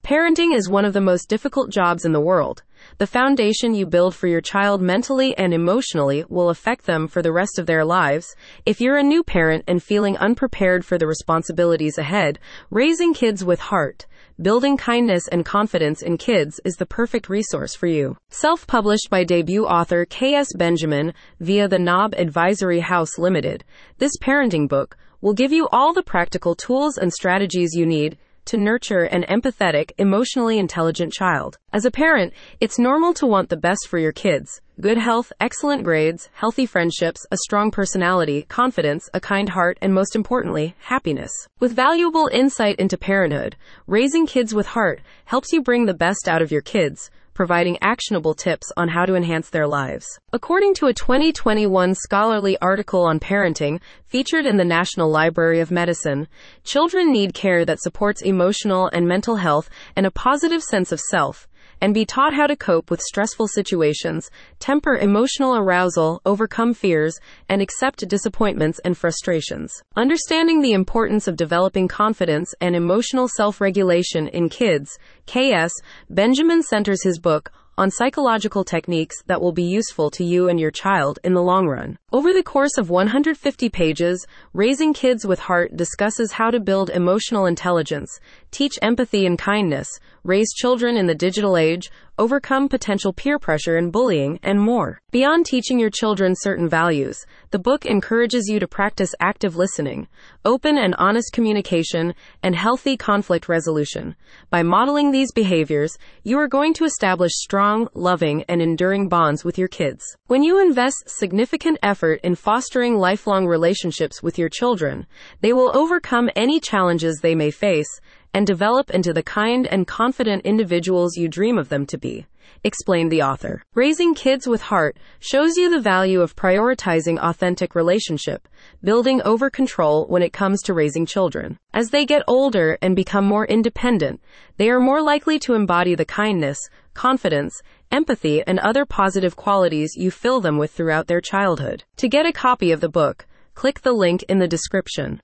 Parenting is one of the most difficult jobs in the world. The foundation you build for your child mentally and emotionally will affect them for the rest of their lives. If you're a new parent and feeling unprepared for the responsibilities ahead, Raising Kids with Heart, Building Kindness and Confidence in Kids is the perfect resource for you. Self-published by debut author K.S. Benjamin via the Knob Advisory House Limited, this parenting book will give you all the practical tools and strategies you need to nurture an empathetic, emotionally intelligent child. As a parent, it's normal to want the best for your kids. Good health, excellent grades, healthy friendships, a strong personality, confidence, a kind heart, and most importantly, happiness. With valuable insight into parenthood, Raising Kids with Heart helps you bring the best out of your kids, providing actionable tips on how to enhance their lives. According to a 2021 scholarly article on parenting featured in the National Library of Medicine, children need care that supports emotional and mental health and a positive sense of self, and be taught how to cope with stressful situations, temper emotional arousal, overcome fears, and accept disappointments and frustrations. Understanding the importance of developing confidence and emotional self-regulation in kids, K.S. Benjamin centers his book on psychological techniques that will be useful to you and your child in the long run. Over the course of 150 pages, Raising Kids with Heart discusses how to build emotional intelligence, teach empathy and kindness, raise children in the digital age, overcome potential peer pressure and bullying, and more. Beyond teaching your children certain values, the book encourages you to practice active listening, open and honest communication, and healthy conflict resolution. By modeling these behaviors, you are going to establish strong, loving, and enduring bonds with your kids. When you invest significant effort in fostering lifelong relationships with your children, they will overcome any challenges they may face and develop into the kind and confident individuals you dream of them to be, explained the author. Raising Kids with Heart shows you the value of prioritizing authentic relationship, building over control when it comes to raising children. As they get older and become more independent, they are more likely to embody the kindness, confidence, empathy, and other positive qualities you fill them with throughout their childhood. To get a copy of the book, click the link in the description.